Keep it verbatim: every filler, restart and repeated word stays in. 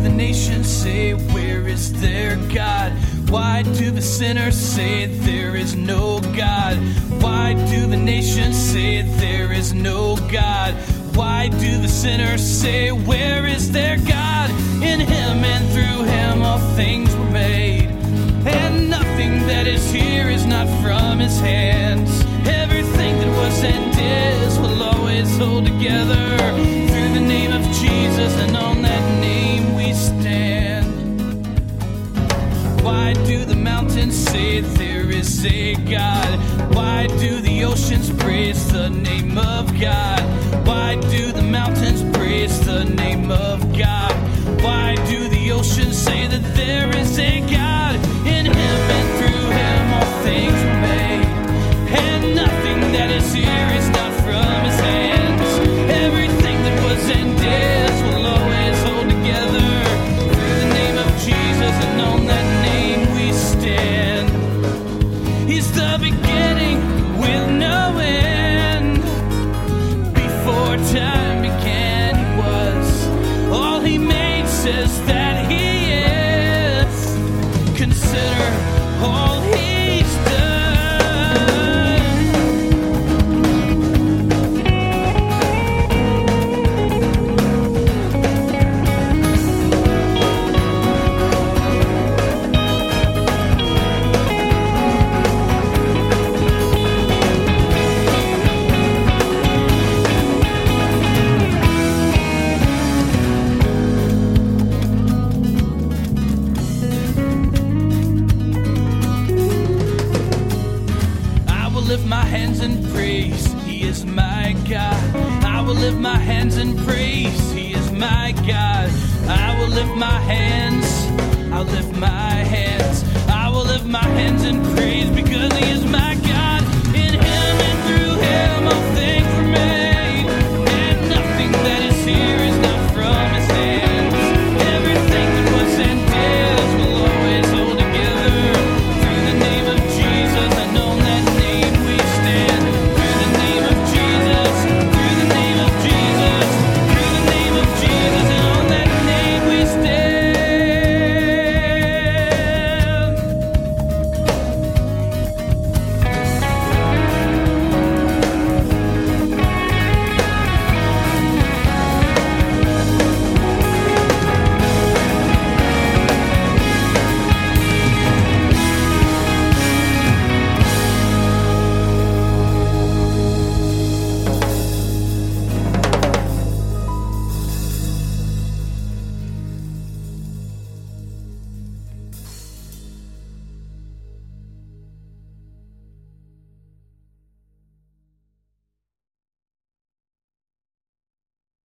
the nations say, where is their God? Why do the sinners say there is no God? Why do the nations say there is no God? Why do the sinners say, where is their God? In him and through him all things were made, and nothing that is here is not from his hands. Everything that was and is will always hold together through the name of Jesus, and on that name we stand. Why do the mountains say there is a God? Why do the oceans praise the name of God? Why do the mountains praise the name of God? Why do the oceans say that there is a God? In him and through him all things were made, and nothing that is here is not from his hands. Everything that was and is will always hold together through the name of Jesus, and on that name we stand. He's the beginning with no end. Before time began, he was. All he made says that he is. Consider all he's done. Lift my hands and praise, he is my God. I will lift my hands and praise, he is my God. I will lift my hands, I'll lift my hands. I will lift my hands and praise because he is my God.